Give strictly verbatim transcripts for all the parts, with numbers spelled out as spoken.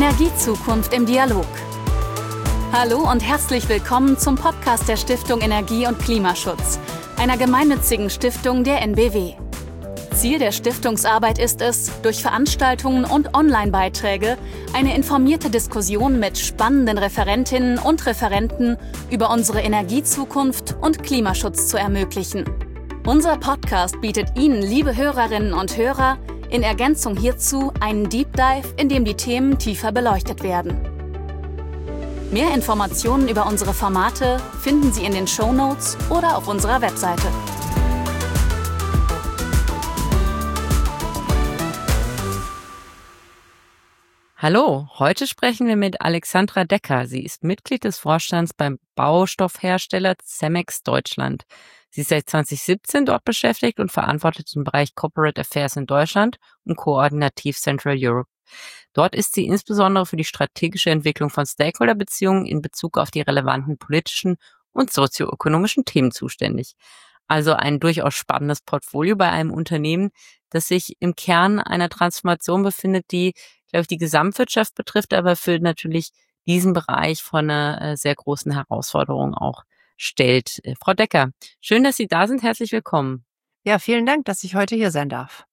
Energiezukunft im Dialog. Hallo und herzlich willkommen zum Podcast der Stiftung Energie und Klimaschutz, einer gemeinnützigen Stiftung der N B W. Ziel der Stiftungsarbeit ist es, durch Veranstaltungen und Online-Beiträge eine informierte Diskussion mit spannenden Referentinnen und Referenten über unsere Energiezukunft und Klimaschutz zu ermöglichen. Unser Podcast bietet Ihnen, liebe Hörerinnen und Hörer, in Ergänzung hierzu einen Deep Dive, in dem die Themen tiefer beleuchtet werden. Mehr Informationen über unsere Formate finden Sie in den Shownotes oder auf unserer Webseite. Hallo, heute sprechen wir mit Alexandra Decker. Sie ist Mitglied des Vorstands beim Baustoffhersteller Cemex Deutschland. Sie ist seit zwanzig siebzehn dort beschäftigt und verantwortet den Bereich Corporate Affairs in Deutschland und koordinativ Central Europe. Dort ist sie insbesondere für die strategische Entwicklung von Stakeholder-Beziehungen in Bezug auf die relevanten politischen und sozioökonomischen Themen zuständig. Also ein durchaus spannendes Portfolio bei einem Unternehmen, das sich im Kern einer Transformation befindet, die, glaube ich, die Gesamtwirtschaft betrifft, aber für natürlich diesen Bereich von einer äh, sehr großen Herausforderung auch stellt. Äh, Frau Decker, schön, dass Sie da sind. Herzlich willkommen. Ja, vielen Dank, dass ich heute hier sein darf.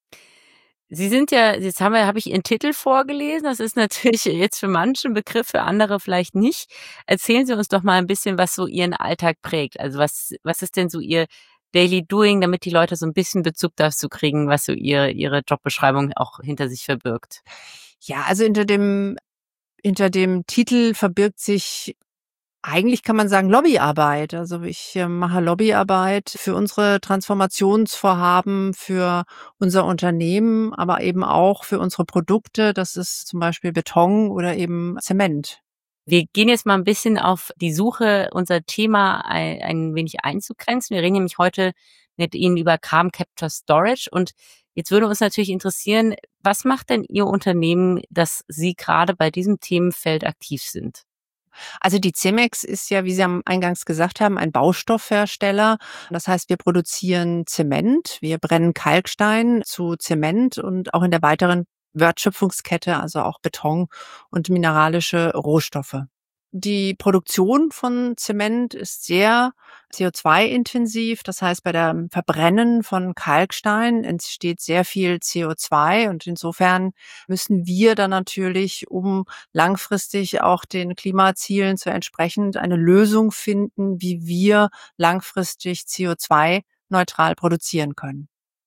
Sie sind ja, jetzt haben wir, habe ich Ihren Titel vorgelesen. Das ist natürlich jetzt für manche ein Begriff, für andere vielleicht nicht. Erzählen Sie uns doch mal ein bisschen, was so Ihren Alltag prägt. Also was, was ist denn so Ihr Daily Doing, damit die Leute so ein bisschen Bezug dazu kriegen, was so Ihre, Ihre Jobbeschreibung auch hinter sich verbirgt? Ja, also hinter dem, hinter dem Titel verbirgt sich, eigentlich kann man sagen, Lobbyarbeit. Also ich äh, mache Lobbyarbeit für unsere Transformationsvorhaben, für unser Unternehmen, aber eben auch für unsere Produkte. Das ist zum Beispiel Beton oder eben Zement. Wir gehen jetzt mal ein bisschen auf die Suche, unser Thema ein, ein wenig einzugrenzen. Wir reden nämlich heute mit Ihnen über Carbon Capture Storage und jetzt würde uns natürlich interessieren, was macht denn Ihr Unternehmen, dass Sie gerade bei diesem Themenfeld aktiv sind? Also die Cemex ist ja, wie Sie am Eingangs gesagt haben, ein Baustoffhersteller. Das heißt, wir produzieren Zement, wir brennen Kalkstein zu Zement und auch in der weiteren Wertschöpfungskette, also auch Beton und mineralische Rohstoffe. Die Produktion von Zement ist sehr C O zwei intensiv. Das heißt, bei dem Verbrennen von Kalkstein entsteht sehr viel C O zwei und insofern müssen wir dann natürlich, um langfristig auch den Klimazielen zu entsprechen, eine Lösung finden, wie wir langfristig C O zwei neutral produzieren können.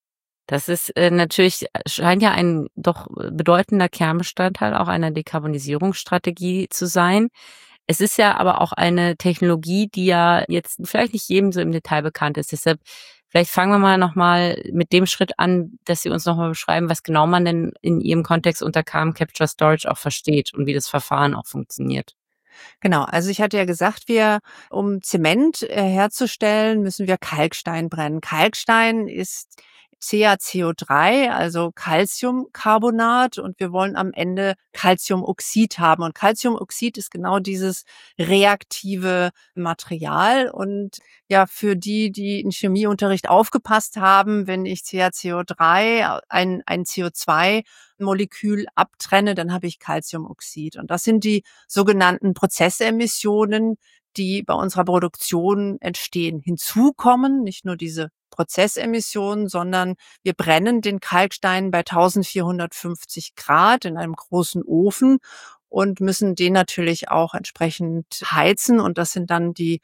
Das ist äh, natürlich, scheint ja ein doch bedeutender Kernbestandteil auch einer Dekarbonisierungsstrategie zu sein. Es ist ja aber auch eine Technologie, die ja jetzt vielleicht nicht jedem so im Detail bekannt ist. Deshalb, vielleicht fangen wir mal nochmal mit dem Schritt an, dass Sie uns nochmal beschreiben, was genau man denn in Ihrem Kontext unter Carbon Capture Storage auch versteht und wie das Verfahren auch funktioniert. Genau, also ich hatte ja gesagt, wir, um Zement äh, herzustellen, müssen wir Kalkstein brennen. Kalkstein ist C a C O drei, also Calciumcarbonat, und wir wollen am Ende Calciumoxid haben. Und Calciumoxid ist genau dieses reaktive Material. Und ja, für die, die im Chemieunterricht aufgepasst haben, wenn ich C a C O drei, ein, ein C O zwei Molekül abtrenne, dann habe ich Calciumoxid. Und das sind die sogenannten Prozessemissionen, die bei unserer Produktion entstehen. Hinzu kommen nicht nur diese Prozessemissionen, sondern wir brennen den Kalkstein bei eintausendvierhundertfünfzig Grad in einem großen Ofen und müssen den natürlich auch entsprechend heizen. Und das sind dann die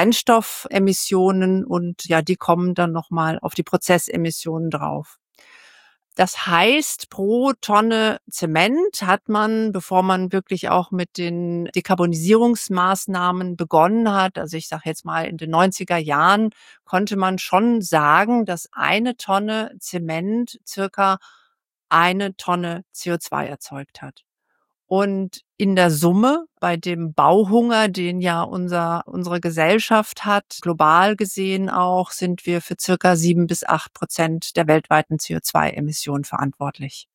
Brennstoffemissionen und ja, die kommen dann nochmal auf die Prozessemissionen drauf. Das heißt, pro Tonne Zement hat man, bevor man wirklich auch mit den Dekarbonisierungsmaßnahmen begonnen hat, also ich sage jetzt mal in den neunziger Jahren, konnte man schon sagen, dass eine Tonne Zement circa eine Tonne C O zwei erzeugt hat. Und in der Summe, bei dem Bauhunger, den ja unser, unsere Gesellschaft hat, global gesehen auch, sind wir für circa sieben bis acht Prozent der weltweiten C O zwei Emissionen verantwortlich.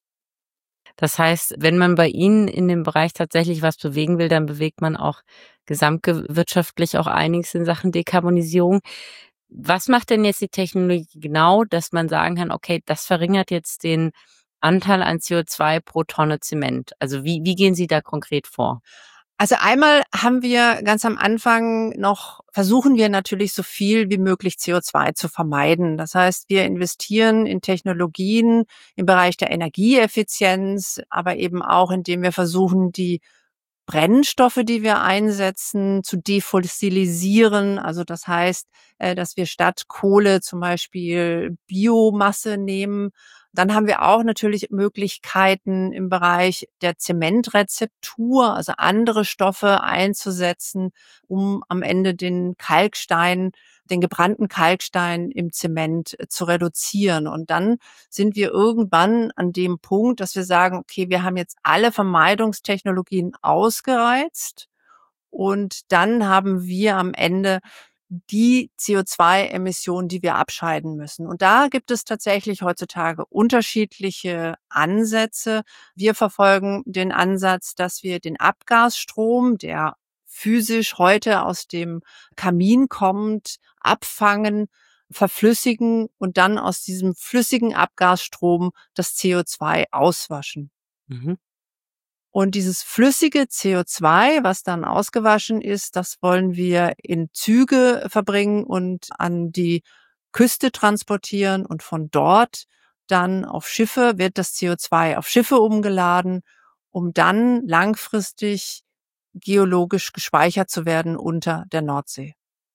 Das heißt, wenn man bei Ihnen in dem Bereich tatsächlich was bewegen will, dann bewegt man auch gesamtwirtschaftlich auch einiges in Sachen Dekarbonisierung. Was macht denn jetzt die Technologie genau, dass man sagen kann, okay, das verringert jetzt den Anteil an C O zwei pro Tonne Zement? Also wie, wie gehen Sie da konkret vor? Also einmal haben wir ganz am Anfang noch, versuchen wir natürlich so viel wie möglich C O zwei zu vermeiden. Das heißt, wir investieren in Technologien im Bereich der Energieeffizienz, aber eben auch, indem wir versuchen, die Brennstoffe, die wir einsetzen, zu defossilisieren. Also das heißt, äh, dass wir statt Kohle zum Beispiel Biomasse nehmen. Dann haben wir auch natürlich Möglichkeiten im Bereich der Zementrezeptur, also andere Stoffe einzusetzen, um am Ende den Kalkstein, den gebrannten Kalkstein im Zement zu reduzieren. Und dann sind wir irgendwann an dem Punkt, dass wir sagen, okay, wir haben jetzt alle Vermeidungstechnologien ausgereizt und dann haben wir am Ende die C O zwei Emissionen, die wir abscheiden müssen. Und da gibt es tatsächlich heutzutage unterschiedliche Ansätze. Wir verfolgen den Ansatz, dass wir den Abgasstrom, der physisch heute aus dem Kamin kommt, abfangen, verflüssigen und dann aus diesem flüssigen Abgasstrom das C O zwei auswaschen. Mhm. Und dieses flüssige C O zwei, was dann ausgewaschen ist, das wollen wir in Züge verbringen und an die Küste transportieren und von dort dann auf Schiffe wird das C O zwei auf Schiffe umgeladen, um dann langfristig geologisch gespeichert zu werden unter der Nordsee.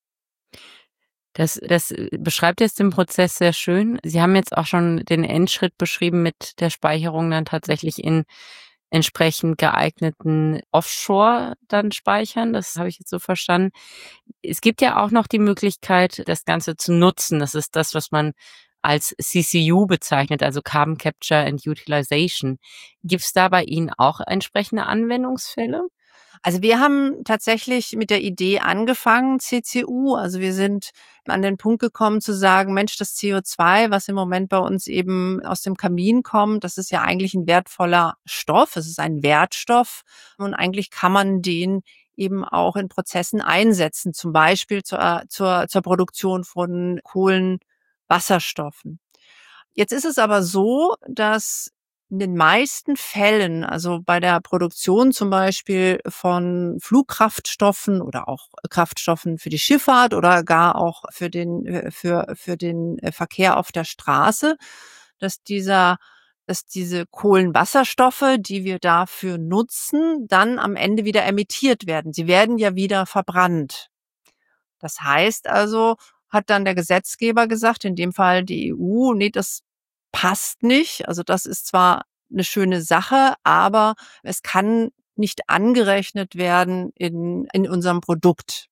Das, das beschreibt jetzt den Prozess sehr schön. Sie haben jetzt auch schon den Endschritt beschrieben mit der Speicherung dann tatsächlich in entsprechend geeigneten Offshore dann speichern. Das habe ich jetzt so verstanden. Es gibt ja auch noch die Möglichkeit, das Ganze zu nutzen. Das ist das, was man als C C U bezeichnet, also Carbon Capture and Utilization. Gibt es da bei Ihnen auch entsprechende Anwendungsfälle? Also wir haben tatsächlich mit der Idee angefangen, C C U. Also wir sind an den Punkt gekommen zu sagen, Mensch, das C O zwei, was im Moment bei uns eben aus dem Kamin kommt, das ist ja eigentlich ein wertvoller Stoff. Es ist ein Wertstoff und eigentlich kann man den eben auch in Prozessen einsetzen, zum Beispiel zur, zur, zur Produktion von Kohlenwasserstoffen. Jetzt ist es aber so, dass in den meisten Fällen, also bei der Produktion zum Beispiel von Flugkraftstoffen oder auch Kraftstoffen für die Schifffahrt oder gar auch für den, für, für den Verkehr auf der Straße, dass dieser, dass diese Kohlenwasserstoffe, die wir dafür nutzen, dann am Ende wieder emittiert werden. Sie werden ja wieder verbrannt. Das heißt also, hat dann der Gesetzgeber gesagt, in dem Fall die E U, nee, das passt nicht. Also das ist zwar eine schöne Sache, aber es kann nicht angerechnet werden in, in unserem Produkt.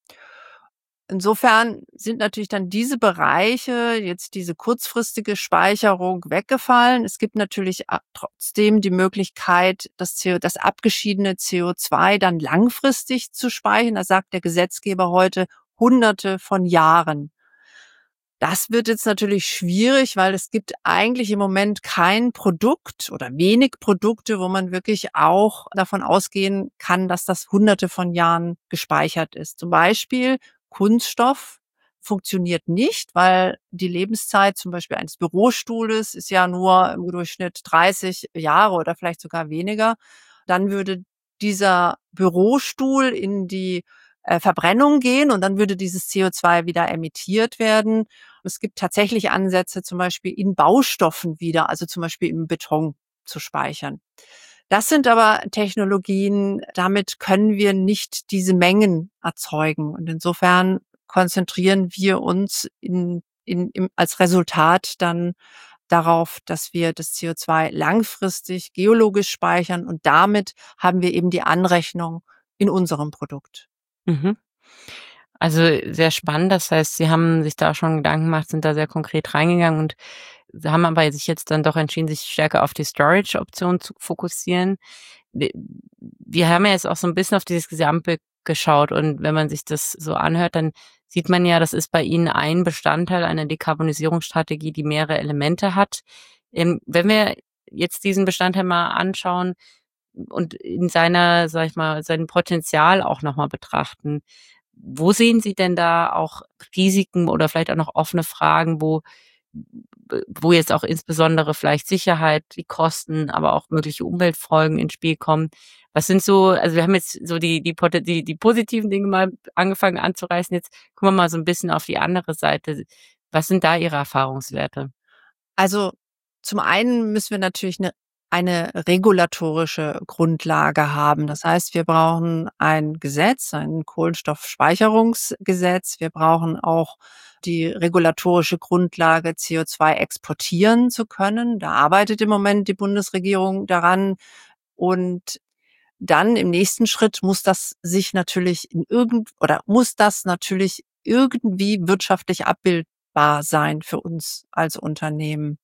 Insofern sind natürlich dann diese Bereiche, jetzt diese kurzfristige Speicherung weggefallen. Es gibt natürlich trotzdem die Möglichkeit, das, C O, das abgeschiedene C O zwei dann langfristig zu speichern. Da sagt der Gesetzgeber heute Hunderte von Jahren. Das wird jetzt natürlich schwierig, weil es gibt eigentlich im Moment kein Produkt oder wenig Produkte, wo man wirklich auch davon ausgehen kann, dass das Hunderte von Jahren gespeichert ist. Zum Beispiel Kunststoff funktioniert nicht, weil die Lebenszeit zum Beispiel eines Bürostuhles ist ja nur im Durchschnitt dreißig Jahre oder vielleicht sogar weniger. Dann würde dieser Bürostuhl in die äh, Verbrennung gehen und dann würde dieses C O zwei wieder emittiert werden. Es gibt tatsächlich Ansätze, zum Beispiel in Baustoffen wieder, also zum Beispiel im Beton zu speichern. Das sind aber Technologien, damit können wir nicht diese Mengen erzeugen. Und insofern konzentrieren wir uns in, in, im, als Resultat dann darauf, dass wir das C O zwei langfristig geologisch speichern und damit haben wir eben die Anrechnung in unserem Produkt. Mhm. Also sehr spannend. Das heißt, Sie haben sich da schon Gedanken gemacht, sind da sehr konkret reingegangen und haben aber sich jetzt dann doch entschieden, sich stärker auf die Storage-Option zu fokussieren. Wir haben ja jetzt auch so ein bisschen auf dieses Gesamtbild geschaut und wenn man sich das so anhört, dann sieht man ja, das ist bei Ihnen ein Bestandteil einer Dekarbonisierungsstrategie, die mehrere Elemente hat. Wenn wir jetzt diesen Bestandteil mal anschauen und in seiner, sag ich mal, sein Potenzial auch nochmal betrachten, wo sehen Sie denn da auch Risiken oder vielleicht auch noch offene Fragen, wo wo jetzt auch insbesondere vielleicht Sicherheit, die Kosten, aber auch mögliche Umweltfolgen ins Spiel kommen. Was sind so, also wir haben jetzt so die, die, die, die positiven Dinge mal angefangen anzureißen. Jetzt gucken wir mal so ein bisschen auf die andere Seite. Was sind da Ihre Erfahrungswerte? Also zum einen müssen wir natürlich eine, eine regulatorische Grundlage haben. Das heißt, wir brauchen ein Gesetz, ein Kohlenstoffspeicherungsgesetz. Wir brauchen auch die regulatorische Grundlage, C O zwei exportieren zu können. Da arbeitet im Moment die Bundesregierung daran. Und dann im nächsten Schritt muss das sich natürlich in irgend oder muss das natürlich irgendwie wirtschaftlich abbildbar sein für uns als Unternehmen.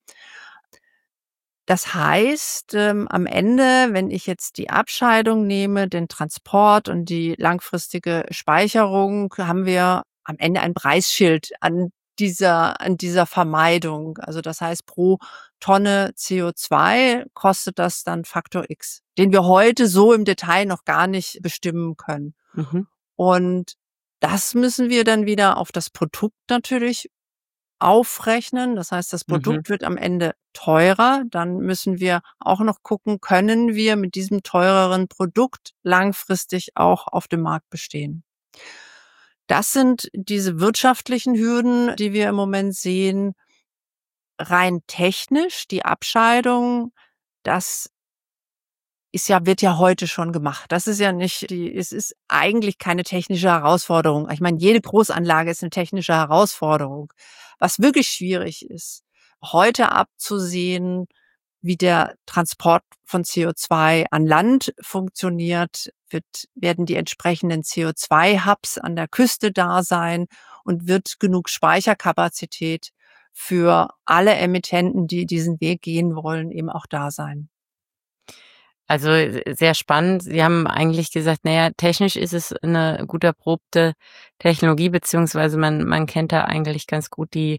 Das heißt, ähm, am Ende, wenn ich jetzt die Abscheidung nehme, den Transport und die langfristige Speicherung, haben wir am Ende ein Preisschild an dieser, an dieser Vermeidung. Also das heißt, pro Tonne C O zwei kostet das dann Faktor X, den wir heute so im Detail noch gar nicht bestimmen können. Mhm. Und das müssen wir dann wieder auf das Produkt natürlich aufrechnen. Das heißt, das Mhm. Produkt wird am Ende teurer. Dann müssen wir auch noch gucken, können wir mit diesem teureren Produkt langfristig auch auf dem Markt bestehen. Das sind diese wirtschaftlichen Hürden, die wir im Moment sehen. Rein technisch, die Abscheidung, das ist ja, wird ja heute schon gemacht. Das ist ja nicht die, es ist eigentlich keine technische Herausforderung. Ich meine, jede Großanlage ist eine technische Herausforderung. Was wirklich schwierig ist, heute abzusehen, wie der Transport von C O zwei an Land funktioniert, wird, werden die entsprechenden C O zwei Hubs an der Küste da sein und wird genug Speicherkapazität für alle Emittenten, die diesen Weg gehen wollen, eben auch da sein. Also sehr spannend. Sie haben eigentlich gesagt, naja, technisch ist es eine gut erprobte Technologie, beziehungsweise man, man kennt da eigentlich ganz gut die,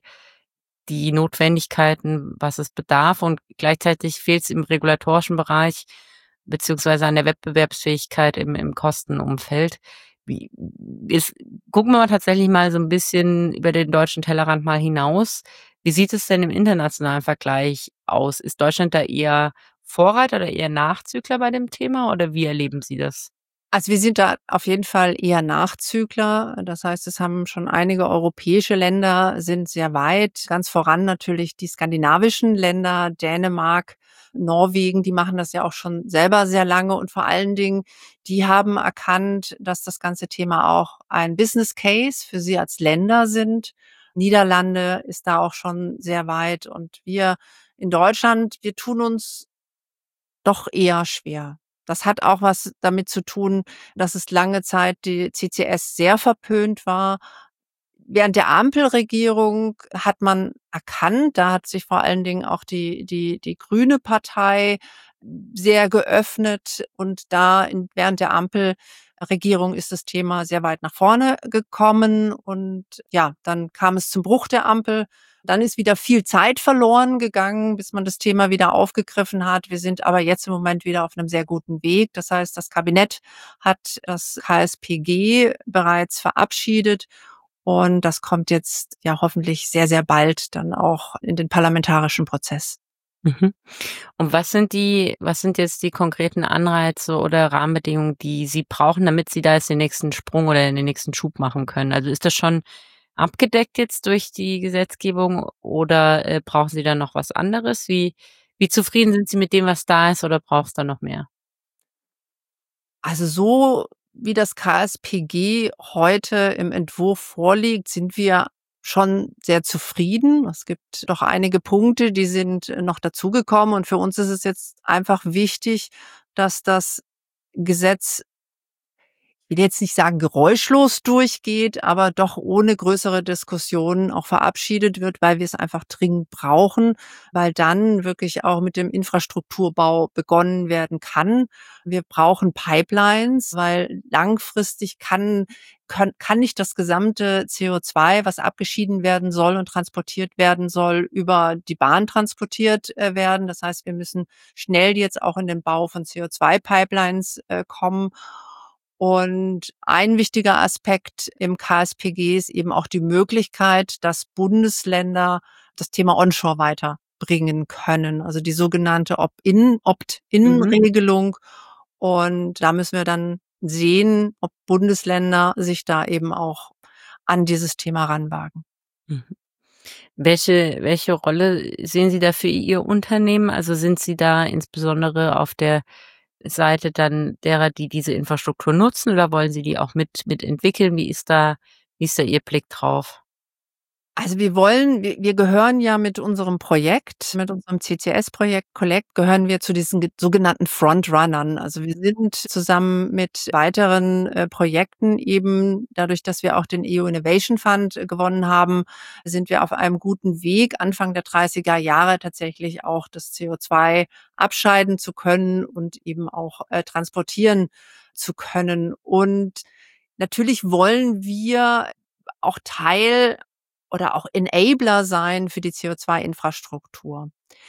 die Notwendigkeiten, was es bedarf, und gleichzeitig fehlt es im regulatorischen Bereich, beziehungsweise an der Wettbewerbsfähigkeit im, im Kostenumfeld. Wie, ist, gucken wir mal tatsächlich mal so ein bisschen über den deutschen Tellerrand mal hinaus. Wie sieht es denn im internationalen Vergleich aus? Ist Deutschland da eher Vorreiter oder eher Nachzügler bei dem Thema, oder wie erleben Sie das? Also wir sind da auf jeden Fall eher Nachzügler. Das heißt, es haben schon einige europäische Länder, sind sehr weit. Ganz voran natürlich die skandinavischen Länder, Dänemark, Norwegen, die machen das ja auch schon selber sehr lange. Und vor allen Dingen, die haben erkannt, dass das ganze Thema auch ein Business Case für sie als Länder sind. Niederlande ist da auch schon sehr weit. Und wir in Deutschland, wir tun uns doch eher schwer. Das hat auch was damit zu tun, dass es lange Zeit die C C S sehr verpönt war. Während der Ampelregierung hat man erkannt, da hat sich vor allen Dingen auch die, die, die Grüne Partei sehr geöffnet, und da in, während der Ampelregierung ist das Thema sehr weit nach vorne gekommen, und ja, dann kam es zum Bruch der Ampel. Dann ist wieder viel Zeit verloren gegangen, bis man das Thema wieder aufgegriffen hat. Wir sind aber jetzt im Moment wieder auf einem sehr guten Weg. Das heißt, das Kabinett hat das K S P G bereits verabschiedet, und das kommt jetzt ja hoffentlich sehr, sehr bald dann auch in den parlamentarischen Prozess. Mhm. Und was sind die, was sind jetzt die konkreten Anreize oder Rahmenbedingungen, die Sie brauchen, damit Sie da jetzt den nächsten Sprung oder den nächsten Schub machen können? Also ist das schon abgedeckt jetzt durch die Gesetzgebung, oder äh, brauchen Sie da noch was anderes? Wie, wie zufrieden sind Sie mit dem, was da ist, oder braucht es da noch mehr? Also so wie das K S P G heute im Entwurf vorliegt, sind wir schon sehr zufrieden. Es gibt doch einige Punkte, die sind noch dazugekommen, und für uns ist es jetzt einfach wichtig, dass das Gesetz, ich will jetzt nicht sagen geräuschlos durchgeht, aber doch ohne größere Diskussionen auch verabschiedet wird, weil wir es einfach dringend brauchen, weil dann wirklich auch mit dem Infrastrukturbau begonnen werden kann. Wir brauchen Pipelines, weil langfristig kann, kann, kann nicht das gesamte C O zwei, was abgeschieden werden soll und transportiert werden soll, über die Bahn transportiert äh, werden. Das heißt, wir müssen schnell jetzt auch in den Bau von C O zwei Pipelines äh, kommen. Und ein wichtiger Aspekt im K S P G ist eben auch die Möglichkeit, dass Bundesländer das Thema Onshore weiterbringen können. Also die sogenannte Opt-in, Opt-in-Regelung. Und da müssen wir dann sehen, ob Bundesländer sich da eben auch an dieses Thema ranwagen. Mhm. Welche, welche Rolle sehen Sie da für Ihr Unternehmen? Also sind Sie da insbesondere auf der Seite dann derer, die diese Infrastruktur nutzen, oder wollen Sie die auch mit, mit entwickeln? Wie ist da, wie ist da Ihr Blick drauf? Also wir wollen, wir, wir gehören ja mit unserem Projekt, mit unserem C C S-Projekt Collect, gehören wir zu diesen ge- sogenannten Frontrunnern. Also wir sind zusammen mit weiteren äh, Projekten eben, dadurch, dass wir auch den E U Innovation Fund äh, gewonnen haben, sind wir auf einem guten Weg, Anfang der dreißiger Jahre tatsächlich auch das C O zwei abscheiden zu können und eben auch äh, transportieren zu können. Und natürlich wollen wir auch Teil oder auch Enabler sein für die C O zwei Infrastruktur.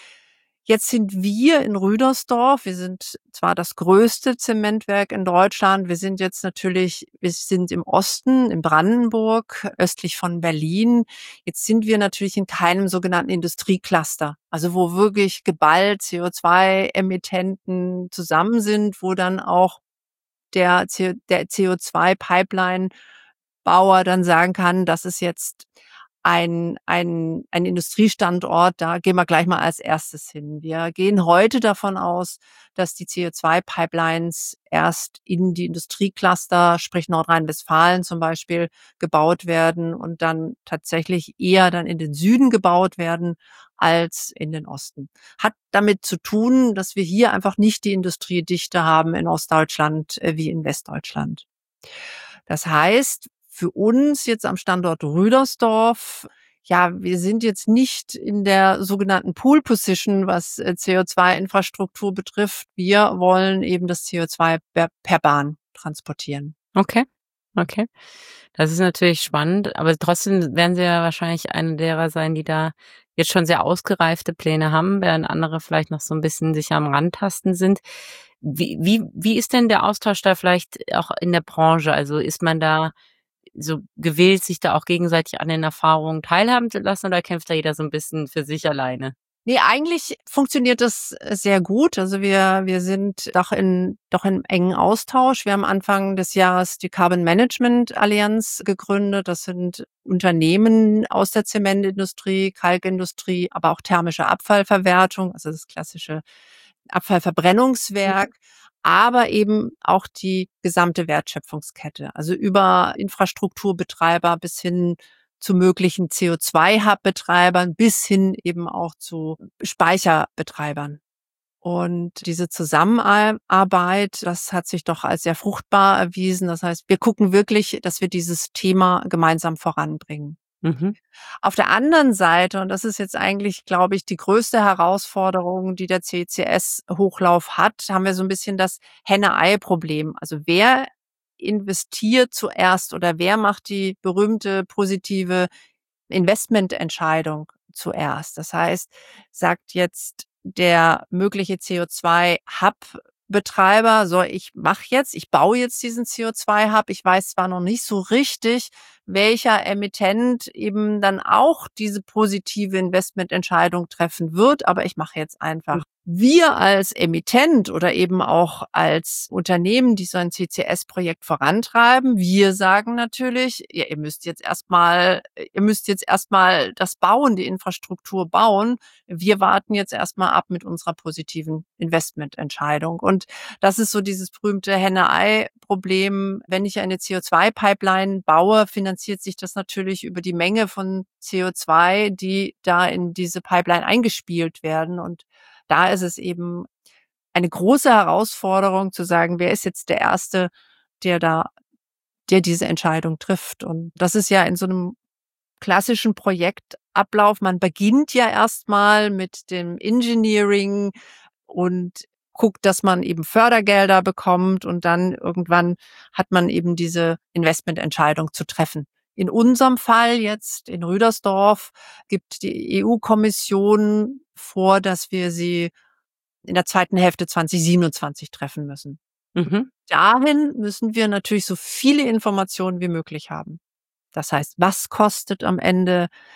Jetzt sind wir in Rüdersdorf. Wir sind zwar das größte Zementwerk in Deutschland. Wir sind jetzt natürlich, wir sind im Osten, in Brandenburg, östlich von Berlin. Jetzt sind wir natürlich in keinem sogenannten Industriecluster. Also wo wirklich geballt C O zwei Emittenten zusammen sind, wo dann auch der, C- der C O zwei Pipeline Bauer dann sagen kann, das ist jetzt ein, ein, ein Industriestandort, da gehen wir gleich mal als erstes hin. Wir gehen heute davon aus, dass die C O zwei Pipelines erst in die Industriecluster, sprich Nordrhein-Westfalen zum Beispiel, gebaut werden und dann tatsächlich eher dann in den Süden gebaut werden als in den Osten. Hat damit zu tun, dass wir hier einfach nicht die Industriedichte haben in Ostdeutschland äh, wie in Westdeutschland. Das heißt, für uns jetzt am Standort Rüdersdorf, ja, wir sind jetzt nicht in der sogenannten Pool Position, was äh, C O zwei Infrastruktur betrifft. Wir wollen eben das C O zwei per, per Bahn transportieren. Okay, okay. Das ist natürlich spannend, aber trotzdem werden Sie ja wahrscheinlich eine derer sein, die da jetzt schon sehr ausgereifte Pläne haben, während andere vielleicht noch so ein bisschen sich am Rantasten sind. Wie, wie, wie ist denn der Austausch da vielleicht auch in der Branche? Also ist man da so gewillt, sich da auch gegenseitig an den Erfahrungen teilhaben zu lassen, oder kämpft da jeder so ein bisschen für sich alleine? Nee, eigentlich funktioniert das äh, sehr gut. Also wir, wir sind doch in, doch in engen Austausch. Wir haben Anfang des Jahres die Carbon Management Allianz gegründet. Das sind Unternehmen aus der Zementindustrie, Kalkindustrie, aber auch thermische Abfallverwertung, also das klassische Abfallverbrennungswerk, aber eben auch die gesamte Wertschöpfungskette. Also über Infrastrukturbetreiber bis hin zu möglichen C O zwei Hub Betreibern bis hin eben auch zu Speicherbetreibern. Und diese Zusammenarbeit, das hat sich doch als sehr fruchtbar erwiesen. Das heißt, wir gucken wirklich, dass wir dieses Thema gemeinsam voranbringen. Mhm. Auf der anderen Seite, und das ist jetzt eigentlich, glaube ich, die größte Herausforderung, die der C C S-Hochlauf hat, haben wir so ein bisschen das Henne-Ei-Problem. Also wer investiert zuerst oder wer macht die berühmte positive Investmententscheidung zuerst? Das heißt, sagt jetzt der mögliche C O zwei Hub Betreiber, so ich mache jetzt, ich baue jetzt diesen C O zwei Hub. Ich weiß zwar noch nicht so richtig, welcher Emittent eben dann auch diese positive Investmententscheidung treffen wird, aber ich mache jetzt einfach. Wir als Emittent oder eben auch als Unternehmen, die so ein C C S-Projekt vorantreiben, wir sagen natürlich, ja, ihr müsst jetzt erstmal, ihr müsst jetzt erstmal das bauen, die Infrastruktur bauen. Wir warten jetzt erstmal ab mit unserer positiven Investmententscheidung. Und das ist so dieses berühmte Henne-Ei-Problem. Wenn ich eine C O zwei Pipeline baue, finanziert sich das natürlich über die Menge von C O zwei, die da in diese Pipeline eingespielt werden. Und da ist es eben eine große Herausforderung zu sagen, wer ist jetzt der Erste, der da, der diese Entscheidung trifft. Und das ist ja in so einem klassischen Projektablauf. Man beginnt ja erstmal mit dem Engineering und guckt, dass man eben Fördergelder bekommt und dann irgendwann hat man eben diese Investmententscheidung zu treffen. In unserem Fall jetzt in Rüdersdorf gibt die E U-Kommission vor, dass wir sie in der zweiten Hälfte zwanzig siebenundzwanzig treffen müssen. Mhm. Dahin müssen wir natürlich so viele Informationen wie möglich haben. Das heißt, was kostet am Ende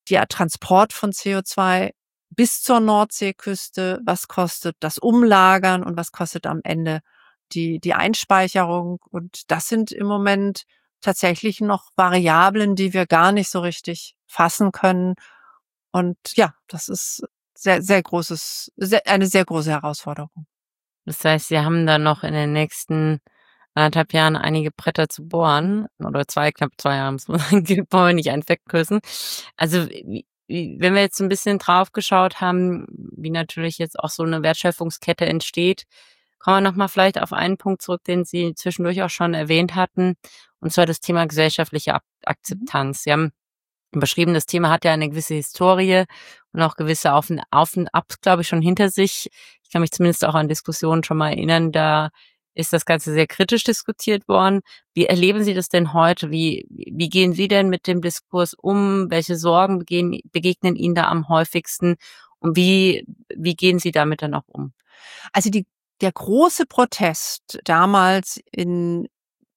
der Transport von C O zwei bis zur Nordseeküste, was kostet das Umlagern und was kostet am Ende die, die Einspeicherung. Und das sind im Moment tatsächlich noch Variablen, die wir gar nicht so richtig fassen können. Und ja, das ist sehr, sehr großes, sehr, eine sehr große Herausforderung. Das heißt, Sie haben da noch in den nächsten anderthalb Jahren einige Bretter zu bohren, oder zwei, knapp zwei Jahre, muss man sagen, wollen wir nicht einen wegküssen. Also, wie, wie, wenn wir jetzt so ein bisschen drauf geschaut haben, wie natürlich jetzt auch so eine Wertschöpfungskette entsteht, kommen wir nochmal vielleicht auf einen Punkt zurück, den Sie zwischendurch auch schon erwähnt hatten, und zwar das Thema gesellschaftliche Ak- Akzeptanz. Sie haben beschrieben, das Thema hat ja eine gewisse Historie und auch gewisse Auf- und Auf und Abs, glaube ich, schon hinter sich. Ich kann mich zumindest auch an Diskussionen schon mal erinnern, da ist das Ganze sehr kritisch diskutiert worden. Wie erleben Sie das denn heute? Wie, wie gehen Sie denn mit dem Diskurs um? Welche Sorgen begegnen, begegnen Ihnen da am häufigsten? Und wie, wie gehen Sie damit dann auch um? Also die, der große Protest damals in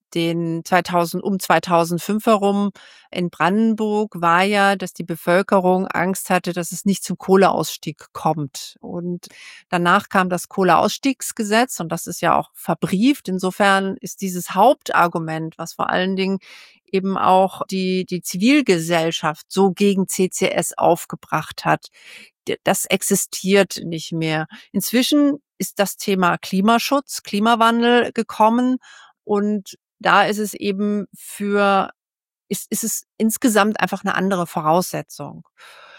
den zweitausend, um zweitausendfünf herum in Brandenburg war ja, dass die Bevölkerung Angst hatte, dass es nicht zum Kohleausstieg kommt. Und danach kam das Kohleausstiegsgesetz und das ist ja auch verbrieft. Insofern ist dieses Hauptargument, was vor allen Dingen eben auch die, die Zivilgesellschaft so gegen C C S aufgebracht hat, das existiert nicht mehr. Inzwischen ist das Thema Klimaschutz, Klimawandel gekommen und da ist es eben für, ist, ist es insgesamt einfach eine andere Voraussetzung.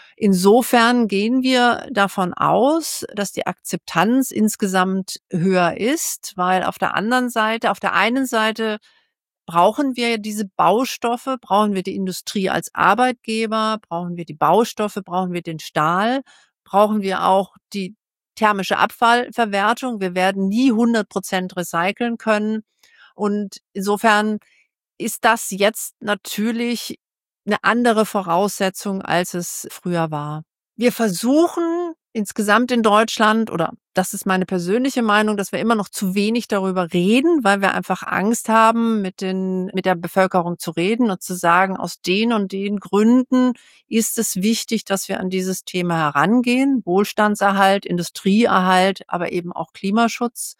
Insofern gehen wir davon aus, dass die Akzeptanz insgesamt höher ist, weil auf der anderen Seite, auf der einen Seite brauchen wir diese Baustoffe, brauchen wir die Industrie als Arbeitgeber, brauchen wir die Baustoffe, brauchen wir den Stahl, brauchen wir auch die thermische Abfallverwertung. Wir werden nie hundert Prozent recyceln können. Und insofern ist das jetzt natürlich eine andere Voraussetzung, als es früher war. Wir versuchen insgesamt in Deutschland, oder das ist meine persönliche Meinung, dass wir immer noch zu wenig darüber reden, weil wir einfach Angst haben, mit den, mit der Bevölkerung zu reden und zu sagen, aus den und den Gründen ist es wichtig, dass wir an dieses Thema herangehen. Wohlstandserhalt, Industrieerhalt, aber eben auch Klimaschutz.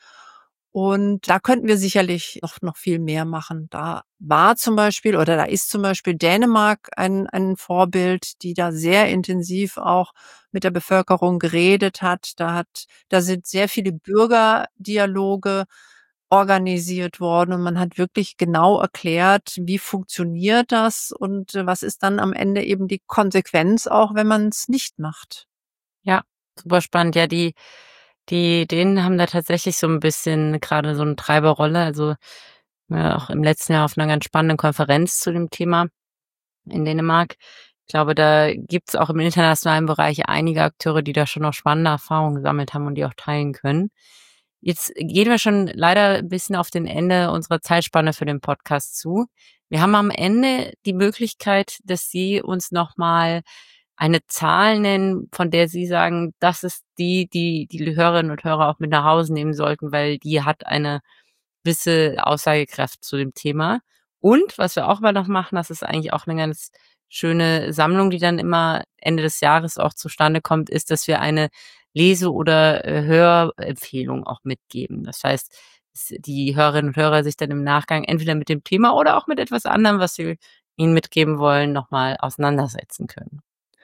Und da könnten wir sicherlich noch, noch viel mehr machen. Da war zum Beispiel oder da ist zum Beispiel Dänemark ein, ein Vorbild, die da sehr intensiv auch mit der Bevölkerung geredet hat. Da hat, da sind sehr viele Bürgerdialoge organisiert worden und man hat wirklich genau erklärt, wie funktioniert das und was ist dann am Ende eben die Konsequenz auch, wenn man es nicht macht. Ja, super spannend. Ja, die, die Dänen haben da tatsächlich so ein bisschen gerade so eine Treiberrolle. Also ja, auch im letzten Jahr auf einer ganz spannenden Konferenz zu dem Thema in Dänemark. Ich glaube, da gibt's auch im internationalen Bereich einige Akteure, die da schon noch spannende Erfahrungen gesammelt haben und die auch teilen können. Jetzt gehen wir schon leider ein bisschen auf den Ende unserer Zeitspanne für den Podcast zu. Wir haben am Ende die Möglichkeit, dass Sie uns nochmal eine Zahl nennen, von der Sie sagen, das ist die, die die Hörerinnen und Hörer auch mit nach Hause nehmen sollten, weil die hat eine gewisse Aussagekraft zu dem Thema. Und was wir auch mal noch machen, das ist eigentlich auch eine ganz schöne Sammlung, die dann immer Ende des Jahres auch zustande kommt, ist, dass wir eine Lese- oder äh, Hörempfehlung auch mitgeben. Das heißt, dass die Hörerinnen und Hörer sich dann im Nachgang entweder mit dem Thema oder auch mit etwas anderem, was sie ihnen mitgeben wollen, nochmal auseinandersetzen können.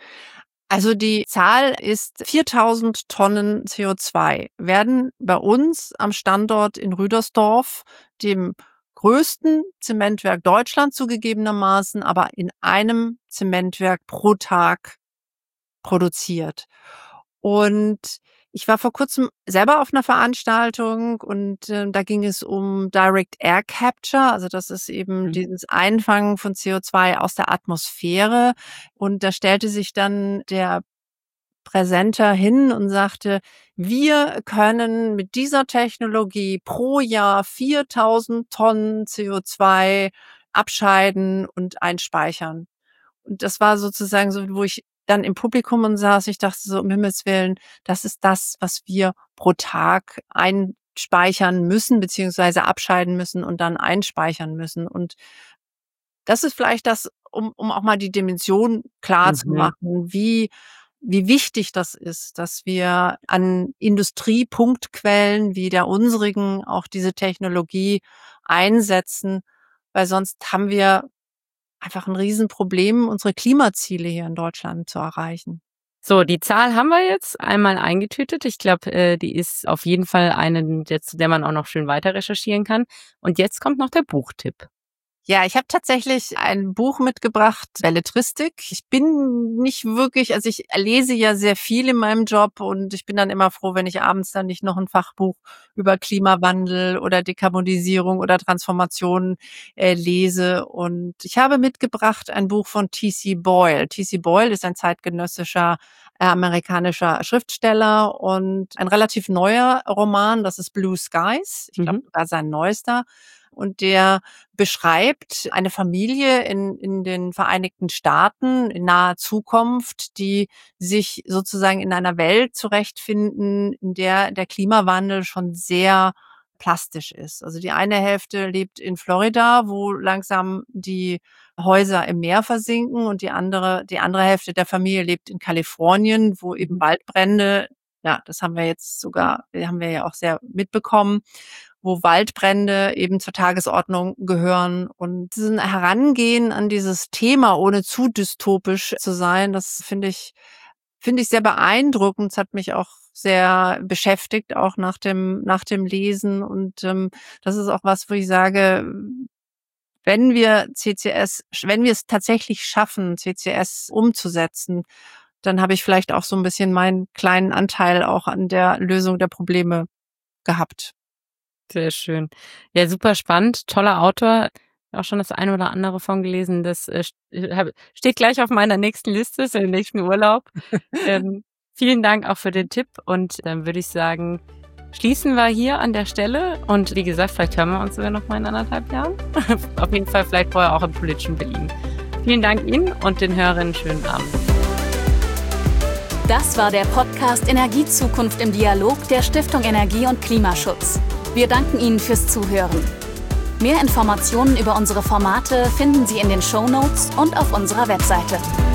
Also die Zahl ist viertausend Tonnen C O zwei werden bei uns am Standort in Rüdersdorf, dem größten Zementwerk Deutschlands zugegebenermaßen, aber in einem Zementwerk pro Tag produziert. Und ich war vor kurzem selber auf einer Veranstaltung und äh, da ging es um Direct Air Capture, also das ist eben Mhm. dieses Einfangen von C O zwei aus der Atmosphäre. Und da stellte sich dann der Präsenter hin und sagte, wir können mit dieser Technologie pro Jahr viertausend Tonnen C O zwei abscheiden und einspeichern. Und das war sozusagen so, wo ich dann im Publikum saß, ich dachte so, um Himmels Willen, das ist das, was wir pro Tag einspeichern müssen, beziehungsweise abscheiden müssen und dann einspeichern müssen. Und das ist vielleicht das, um, um auch mal die Dimension klar Mhm. zu machen, wie, wie wichtig das ist, dass wir an Industriepunktquellen wie der unsrigen auch diese Technologie einsetzen, weil sonst haben wir einfach ein Riesenproblem, unsere Klimaziele hier in Deutschland zu erreichen. So, die Zahl haben wir jetzt einmal eingetütet. Ich glaube, äh, die ist auf jeden Fall eine, der- zu der man auch noch schön weiter recherchieren kann. Und jetzt kommt noch der Buchtipp. Ja, ich habe tatsächlich ein Buch mitgebracht, Belletristik. Ich bin nicht wirklich, also ich lese ja sehr viel in meinem Job und ich bin dann immer froh, wenn ich abends dann nicht noch ein Fachbuch über Klimawandel oder Dekarbonisierung oder Transformation äh, lese. Und ich habe mitgebracht ein Buch von T C Boyle. T C Boyle ist ein zeitgenössischer äh, amerikanischer Schriftsteller und ein relativ neuer Roman, das ist Blue Skies. Ich glaube, Mhm. sogar sein neuester. Und der beschreibt eine Familie in, in den Vereinigten Staaten in naher Zukunft, die sich sozusagen in einer Welt zurechtfinden, in der der Klimawandel schon sehr plastisch ist. Also die eine Hälfte lebt in Florida, wo langsam die Häuser im Meer versinken, und die andere, die andere Hälfte der Familie lebt in Kalifornien, wo eben Waldbrände, ja, das haben wir jetzt sogar, haben wir ja auch sehr mitbekommen, wo Waldbrände eben zur Tagesordnung gehören. Und diesen Herangehen an dieses Thema, ohne zu dystopisch zu sein, das finde ich, finde ich sehr beeindruckend. Es hat mich auch sehr beschäftigt, auch nach dem, nach dem Lesen. Und ähm, das ist auch was, wo ich sage, wenn wir C C S, wenn wir es tatsächlich schaffen, C C S umzusetzen, dann habe ich vielleicht auch so ein bisschen meinen kleinen Anteil auch an der Lösung der Probleme gehabt. Sehr schön. Ja, super spannend. Toller Autor. Auch schon das eine oder andere von gelesen. Das äh, st- hab- steht gleich auf meiner nächsten Liste für den nächsten Urlaub. ähm, vielen Dank auch für den Tipp. Und dann würde ich sagen, schließen wir hier an der Stelle. Und wie gesagt, vielleicht hören wir uns sogar noch mal in anderthalb Jahren. Auf jeden Fall vielleicht vorher auch im politischen Berlin. Vielen Dank Ihnen und den Hörerinnen schönen Abend. Das war der Podcast Energiezukunft im Dialog der Stiftung Energie und Klimaschutz. Wir danken Ihnen fürs Zuhören. Mehr Informationen über unsere Formate finden Sie in den Shownotes und auf unserer Webseite.